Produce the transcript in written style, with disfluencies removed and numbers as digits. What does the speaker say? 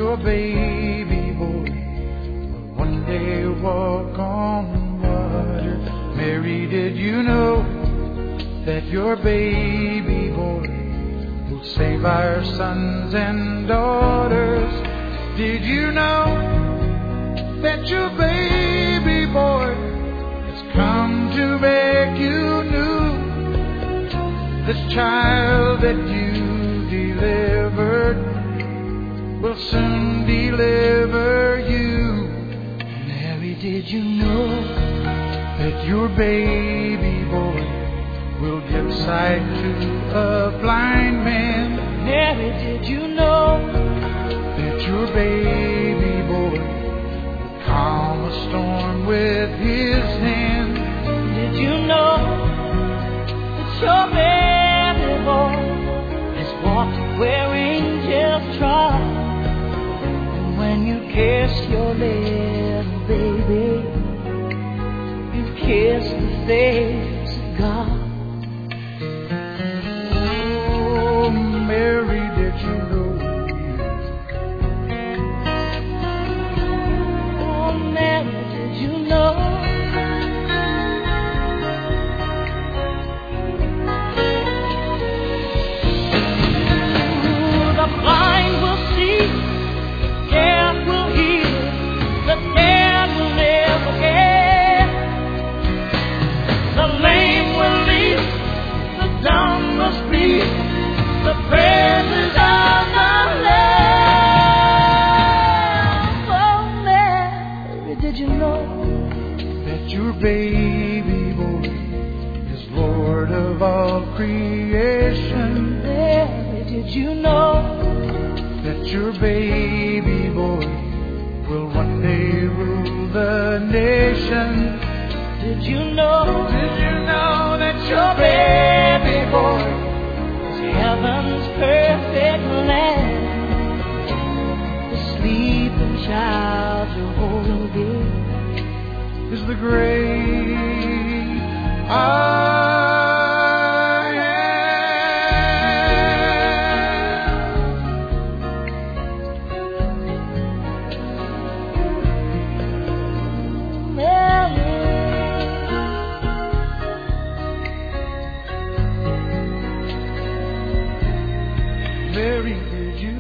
your baby boy will one day walk on water. Mary, did you know that your baby boy will save our sons and daughters? Did you know that your baby boy has come to make you new? This child that you delivered will soon deliver you. Mary, did you know that your baby boy will give sight to a blind man? Mary, did you know that your baby boy will calm a storm with his hand? Did you know that your baby boy has walked where angels trod? And when you kiss your little baby, you kiss the face of God. Oh, Mary, did you know? Oh, Mary, did you know? The blind will see, the deaf will hear, the dead will live again. The lame will leap, the dumb will speak, the praises of the Lamb. Oh, Mary, did you know that your baby boy is Lord of all creation? Mary, did you know that your baby boy will one day rule the nation? Did you know that your baby boy is heaven's perfect lamb? The sleeping child you're holding is the great I am. Mary, did you